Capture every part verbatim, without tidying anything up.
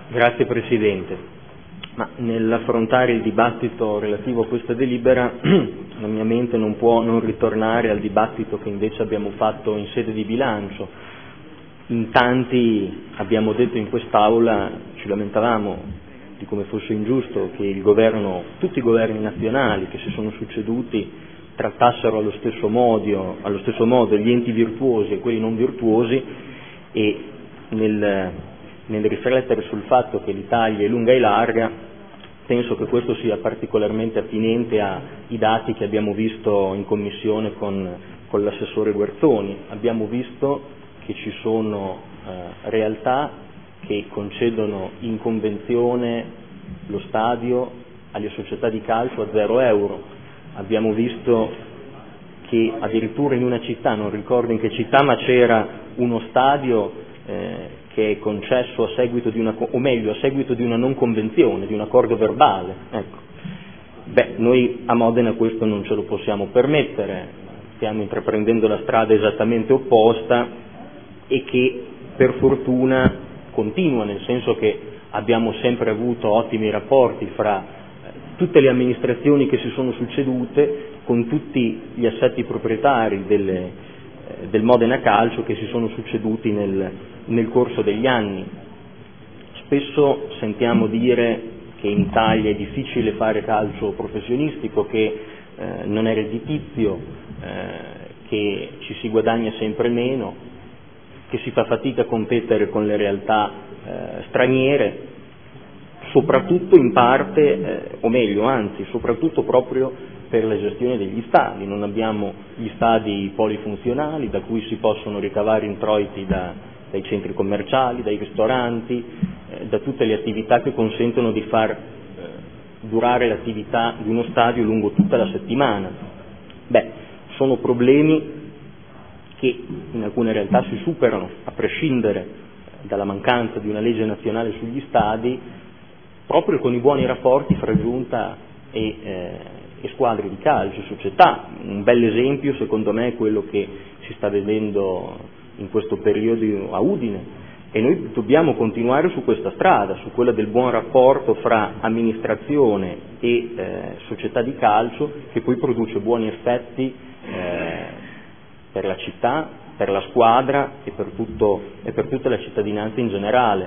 Grazie Presidente. Ma nell'affrontare il dibattito relativo a questa delibera la mia mente non può non ritornare al dibattito che invece abbiamo fatto in sede di bilancio. In tanti abbiamo detto in quest'Aula, ci lamentavamo di come fosse ingiusto che il governo, tutti i governi nazionali che si sono succeduti trattassero allo stesso modo, allo stesso modo gli enti virtuosi e quelli non virtuosi, e nel nel riflettere sul fatto che l'Italia è lunga e larga, penso che questo sia particolarmente attinente ai dati che abbiamo visto in commissione con, con l'assessore Guerzoni. Abbiamo visto che ci sono eh, realtà che concedono in convenzione lo stadio alle società di calcio a zero euro. Abbiamo visto che addirittura in una città, non ricordo in che città, ma c'era uno stadio eh, che è concesso a seguito di una, o meglio, a seguito di una non convenzione, di un accordo verbale. Ecco. Beh, noi a Modena questo non ce lo possiamo permettere, stiamo intraprendendo la strada esattamente opposta e che per fortuna continua, nel senso che abbiamo sempre avuto ottimi rapporti fra tutte le amministrazioni che si sono succedute, con tutti gli assetti proprietari delle del Modena Calcio che si sono succeduti nel, nel corso degli anni. Spesso sentiamo dire che in Italia è difficile fare calcio professionistico, che eh, non è redditizio, eh, che ci si guadagna sempre meno, che si fa fatica a competere con le realtà eh, straniere, soprattutto in parte, eh, o meglio, anzi, soprattutto proprio per la gestione degli stadi. Non abbiamo gli stadi polifunzionali da cui si possono ricavare introiti da, dai centri commerciali, dai ristoranti, eh, da tutte le attività che consentono di far eh, durare l'attività di uno stadio lungo tutta la settimana. Beh, sono problemi che in alcune realtà si superano, a prescindere dalla mancanza di una legge nazionale sugli stadi, proprio con i buoni rapporti fra giunta e eh, e squadre di calcio, società. Un bel esempio secondo me è quello che si sta vedendo in questo periodo a Udine, e noi dobbiamo continuare su questa strada, su quella del buon rapporto fra amministrazione e eh, società di calcio, che poi produce buoni effetti eh, per la città, per la squadra e per, tutto, e per tutta la cittadinanza in generale.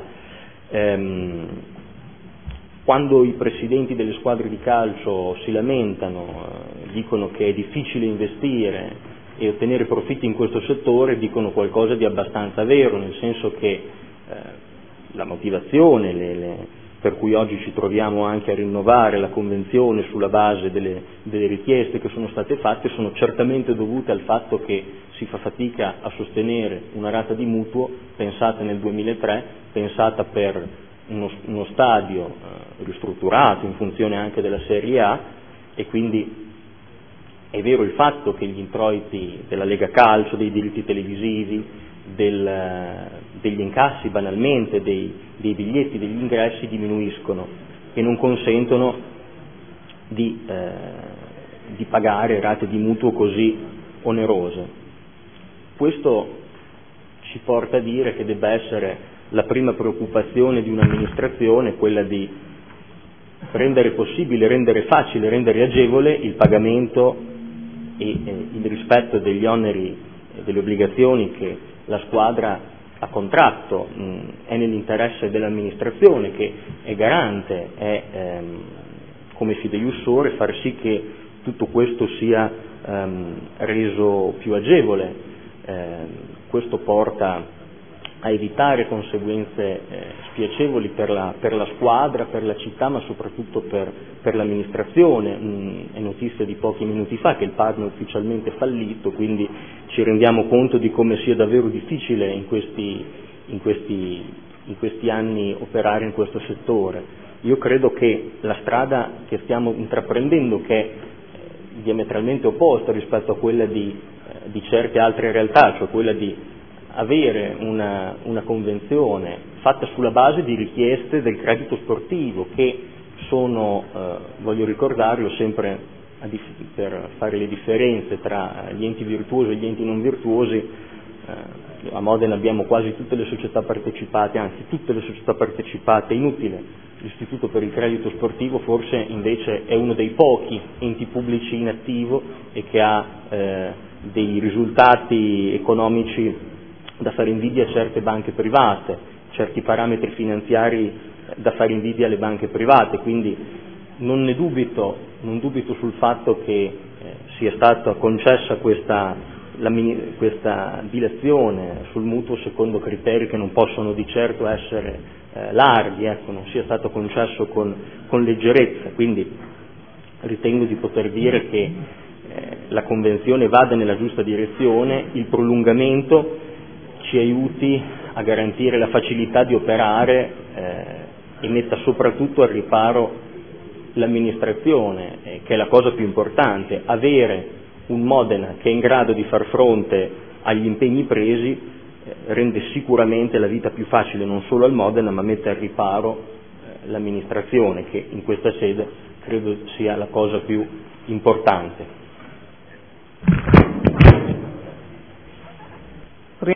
Ehm, Quando i presidenti delle squadre di calcio si lamentano, eh, dicono che è difficile investire e ottenere profitti in questo settore, dicono qualcosa di abbastanza vero, nel senso che eh, la motivazione le, le, per cui oggi ci troviamo anche a rinnovare la convenzione sulla base delle, delle richieste che sono state fatte sono certamente dovute al fatto che si fa fatica a sostenere una rata di mutuo pensata nel duemilatré, pensata per Uno, uno stadio eh, ristrutturato in funzione anche della Serie A, e quindi è vero il fatto che gli introiti della Lega Calcio, dei diritti televisivi, del, degli incassi banalmente, dei, dei biglietti, degli ingressi diminuiscono e non consentono di, eh, di pagare rate di mutuo così onerose. Questo ci porta a dire che debba essere la prima preoccupazione di un'amministrazione quella di rendere possibile, rendere facile, rendere agevole il pagamento e eh, il rispetto degli oneri e delle obbligazioni che la squadra ha contratto. Mh, è nell'interesse dell'amministrazione, che è garante, è ehm, come fideiussore, far sì che tutto questo sia ehm, reso più agevole. Eh, questo porta a evitare conseguenze eh, spiacevoli per la, per la squadra, per la città, ma soprattutto per, per l'amministrazione. Mm, è notizia di pochi minuti fa che il Parma è ufficialmente fallito, quindi ci rendiamo conto di come sia davvero difficile in questi, in questi, in questi anni operare in questo settore. Io credo che la strada che stiamo intraprendendo, che è diametralmente opposta rispetto a quella di, eh, di certe altre realtà, cioè quella di avere una, una convenzione fatta sulla base di richieste del credito sportivo, che sono, eh, voglio ricordarlo sempre a dif- per fare le differenze tra gli enti virtuosi e gli enti non virtuosi, eh, a Modena abbiamo quasi tutte le società partecipate, anzi tutte le società partecipate, inutile. L'Istituto per il Credito Sportivo forse invece è uno dei pochi enti pubblici in attivo e che ha eh, dei risultati economici da fare invidia a certe banche private, certi parametri finanziari da fare invidia alle banche private, quindi non ne dubito, non dubito sul fatto che eh, sia stata concessa questa, la, questa dilazione sul mutuo secondo criteri che non possono di certo essere Eh, larghi, ecco, non sia stato concesso con, con leggerezza, quindi ritengo di poter dire che eh, la Convenzione vada nella giusta direzione, il prolungamento ci aiuti a garantire la facilità di operare eh, e metta soprattutto al riparo l'amministrazione, eh, che è la cosa più importante, avere un Modena che è in grado di far fronte agli impegni presi rende sicuramente la vita più facile non solo al Modena, ma mette al riparo eh, l'amministrazione, che in questa sede credo sia la cosa più importante.